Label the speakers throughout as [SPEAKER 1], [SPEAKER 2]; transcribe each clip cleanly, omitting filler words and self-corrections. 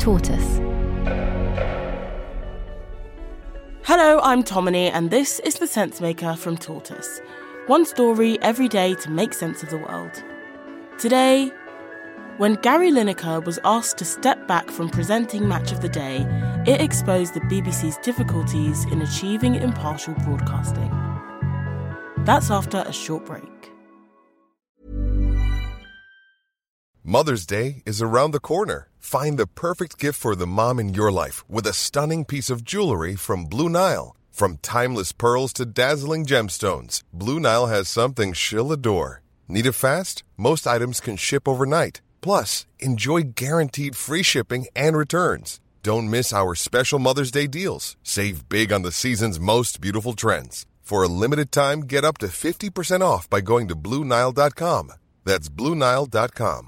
[SPEAKER 1] Tortoise.
[SPEAKER 2] Hello, I'm Tomini, and this is The Sensemaker from Tortoise. One story every day to make sense of the world. Today, when Gary Lineker was asked to step back from presenting Match of the Day, it exposed the BBC's difficulties in achieving impartial broadcasting. That's after a short break.
[SPEAKER 3] Mother's Day is around the corner. Find the perfect gift for the mom in your life with a stunning piece of jewelry from Blue Nile. From timeless pearls to dazzling gemstones, Blue Nile has something she'll adore. Need it fast? Most items can ship overnight. Plus, enjoy guaranteed free shipping and returns. Don't miss our special Mother's Day deals. Save big on the season's most beautiful trends. For a limited time, get up to 50% off by going to BlueNile.com. That's BlueNile.com.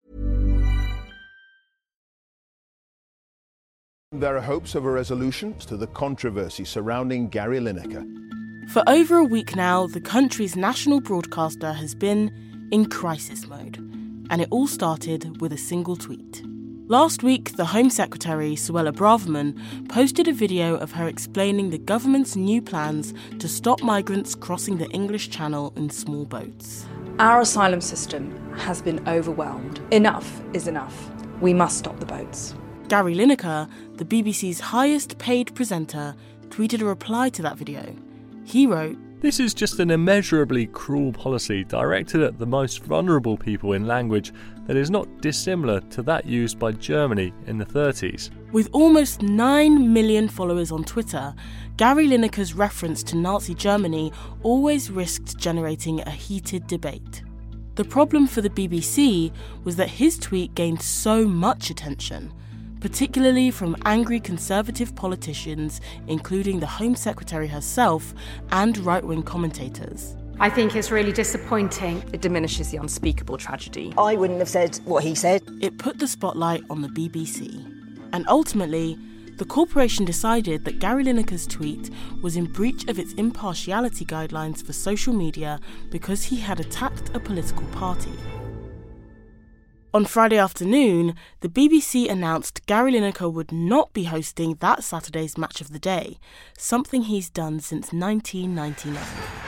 [SPEAKER 4] There are hopes of a resolution to the controversy surrounding Gary Lineker.
[SPEAKER 2] For over a week now, the country's national broadcaster has been in crisis mode, and it all started with a single tweet. Last week, the Home Secretary, Suella Braverman, posted a video of her explaining the government's new plans to stop migrants crossing the English Channel in small boats.
[SPEAKER 5] Our asylum system has been overwhelmed. Enough is enough. We must stop the boats.
[SPEAKER 2] Gary Lineker, the BBC's highest paid presenter, tweeted a reply to that video. He wrote,
[SPEAKER 6] "This is just an immeasurably cruel policy directed at the most vulnerable people in language that is not dissimilar to that used by Germany in the 30s.
[SPEAKER 2] With almost 9 million followers on Twitter, Gary Lineker's reference to Nazi Germany always risked generating a heated debate. The problem for the BBC was that his tweet gained so much attention, particularly from angry Conservative politicians, including the Home Secretary herself and right-wing commentators.
[SPEAKER 7] I think it's really disappointing.
[SPEAKER 5] It diminishes the unspeakable tragedy.
[SPEAKER 8] I wouldn't have said what he said.
[SPEAKER 2] It put the spotlight on the BBC. And ultimately, the corporation decided that Gary Lineker's tweet was in breach of its impartiality guidelines for social media because he had attacked a political party. On Friday afternoon, the BBC announced Gary Lineker would not be hosting that Saturday's Match of the Day, something he's done since 1999.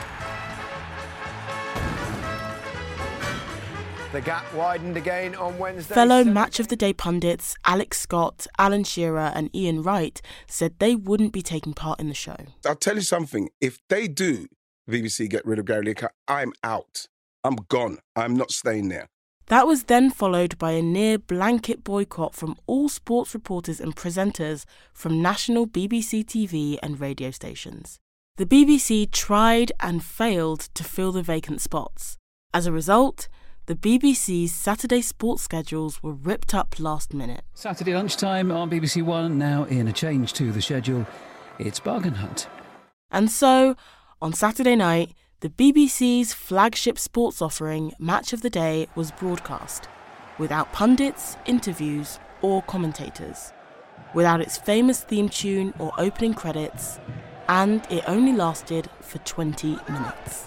[SPEAKER 9] The gap widened again on Wednesday.
[SPEAKER 2] Fellow Match of the Day pundits Alex Scott, Alan Shearer and Ian Wright said they wouldn't be taking part in the show.
[SPEAKER 10] I'll tell you something. If they do, BBC get rid of Gary Lineker, I'm out. I'm gone. I'm not staying there.
[SPEAKER 2] That was then followed by a near-blanket boycott from all sports reporters and presenters from national BBC TV and radio stations. The BBC tried and failed to fill the vacant spots. As a result, the BBC's Saturday sports schedules were ripped up last minute.
[SPEAKER 11] Saturday lunchtime on BBC One, now in a change to the schedule, it's Bargain Hunt.
[SPEAKER 2] And so, on Saturday night, the BBC's flagship sports offering, Match of the Day, was broadcast, without pundits, interviews, or commentators, without its famous theme tune or opening credits, and it only lasted for 20 minutes.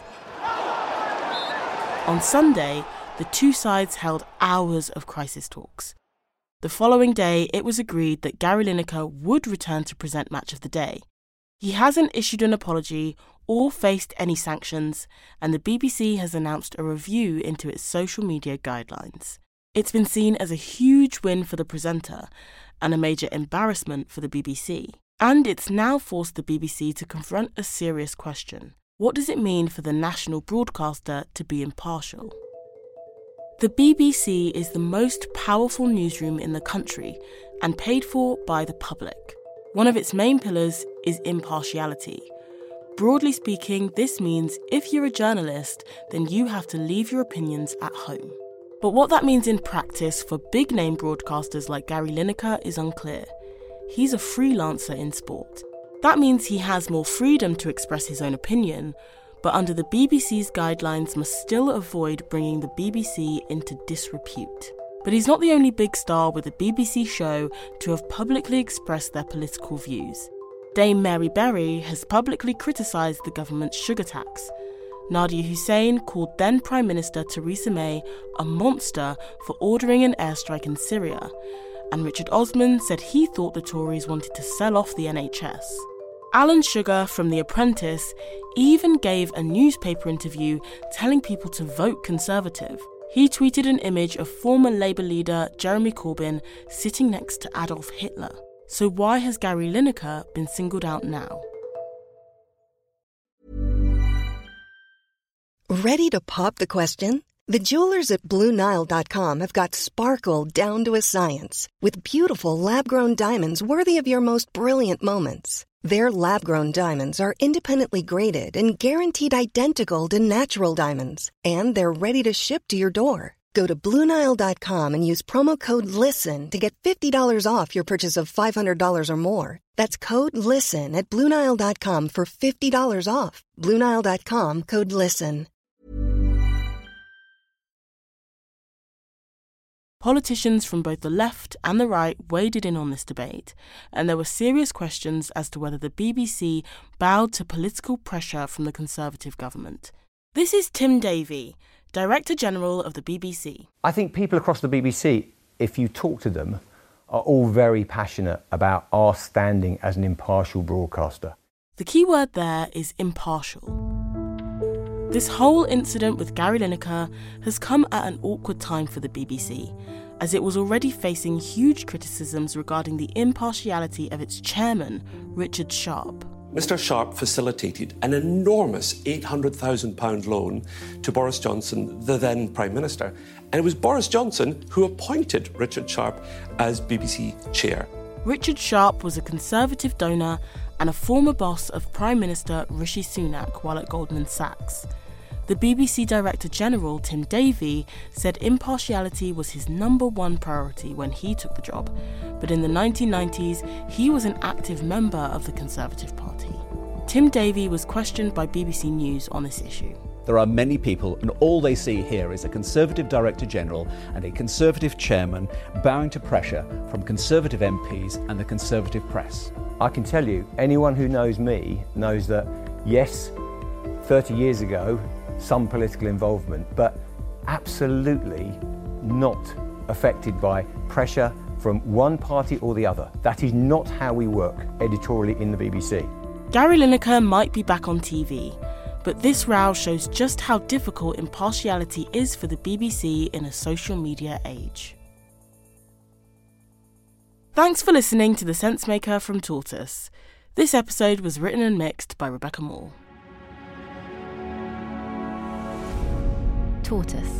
[SPEAKER 2] On Sunday, the two sides held hours of crisis talks. The following day, it was agreed that Gary Lineker would return to present Match of the Day. He hasn't issued an apology or faced any sanctions, and the BBC has announced a review into its social media guidelines. It's been seen as a huge win for the presenter and a major embarrassment for the BBC. And it's now forced the BBC to confront a serious question. What does it mean for the national broadcaster to be impartial? The BBC is the most powerful newsroom in the country and paid for by the public. One of its main pillars is impartiality. Broadly speaking, this means if you're a journalist, then you have to leave your opinions at home. But what that means in practice for big-name broadcasters like Gary Lineker is unclear. He's a freelancer in sport. That means he has more freedom to express his own opinion, but under the BBC's guidelines must still avoid bringing the BBC into disrepute. But he's not the only big star with a BBC show to have publicly expressed their political views. Dame Mary Berry has publicly criticised the government's sugar tax. Nadia Hussein called then Prime Minister Theresa May a monster for ordering an airstrike in Syria. and Richard Osman said he thought the Tories wanted to sell off the NHS. Alan Sugar from The Apprentice even gave a newspaper interview telling people to vote Conservative. He tweeted an image of former Labour leader Jeremy Corbyn sitting next to Adolf Hitler. So why has Gary Lineker been singled out now?
[SPEAKER 1] Ready to pop the question? The jewelers at BlueNile.com have got sparkle down to a science with beautiful lab-grown diamonds worthy of your most brilliant moments. Their lab-grown diamonds are independently graded and guaranteed identical to natural diamonds, and they're ready to ship to your door. Go to BlueNile.com and use promo code LISTEN to get $50 off your purchase of $500 or more. That's code LISTEN at BlueNile.com for $50 off. BlueNile.com, code LISTEN.
[SPEAKER 2] Politicians from both the left and the right waded in on this debate, and there were serious questions as to whether the BBC bowed to political pressure from the Conservative government. This is Tim Davie, Director General of the BBC.
[SPEAKER 12] I think people across the BBC, if you talk to them, are all very passionate about our standing as an impartial broadcaster.
[SPEAKER 2] The key word there is impartial. This whole incident with Gary Lineker has come at an awkward time for the BBC, as it was already facing huge criticisms regarding the impartiality of its chairman, Richard Sharp.
[SPEAKER 13] Mr Sharp facilitated an enormous £800,000 loan to Boris Johnson, the then Prime Minister, and it was Boris Johnson who appointed Richard Sharp as BBC chair.
[SPEAKER 2] Richard Sharp was a Conservative donor and a former boss of Prime Minister Rishi Sunak while at Goldman Sachs. The BBC Director General, Tim Davie, said impartiality was his number one priority when he took the job, but in the 1990s, he was an active member of the Conservative Party. Tim Davie was questioned by BBC News on this issue.
[SPEAKER 14] There are many people, and all they see here is a Conservative Director General and a Conservative Chairman bowing to pressure from Conservative MPs and the Conservative press.
[SPEAKER 12] I can tell you, anyone who knows me knows that, yes, 30 years ago, some political involvement, but absolutely not affected by pressure from one party or the other. That is not how we work editorially in the BBC.
[SPEAKER 2] Gary Lineker might be back on TV, but this row shows just how difficult impartiality is for the BBC in a social media age. Thanks for listening to The Sensemaker from Tortoise. This episode was written and mixed by Rebecca Moore.
[SPEAKER 15] Tortoise.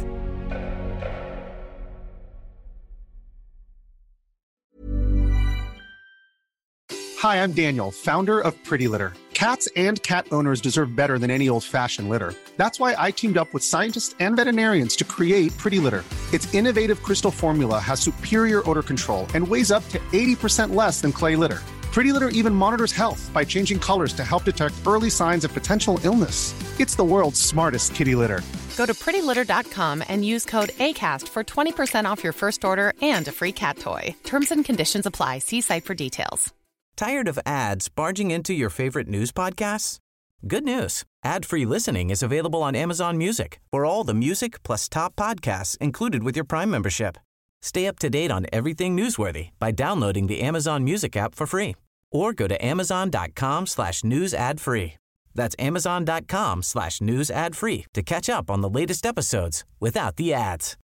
[SPEAKER 16] Hi, I'm Daniel, founder of Pretty Litter. Cats and cat owners deserve better than any old-fashioned litter. That's why I teamed up with scientists and veterinarians to create Pretty Litter. Its innovative crystal formula has superior odor control and weighs up to 80% less than clay litter. Pretty Litter even monitors health by changing colors to help detect early signs of potential illness. It's the world's smartest kitty litter.
[SPEAKER 17] Go to prettylitter.com and use code ACAST for 20% off your first order and a free cat toy. Terms and conditions apply. See site for details.
[SPEAKER 18] Tired of ads barging into your favorite news podcasts? Good news. Ad-free listening is available on Amazon Music for all the music plus top podcasts included with your Prime membership. Stay up to date on everything newsworthy by downloading the Amazon Music app for free or go to amazon.com/news ad free. That's amazon.com/news ad free to catch up on the latest episodes without the ads.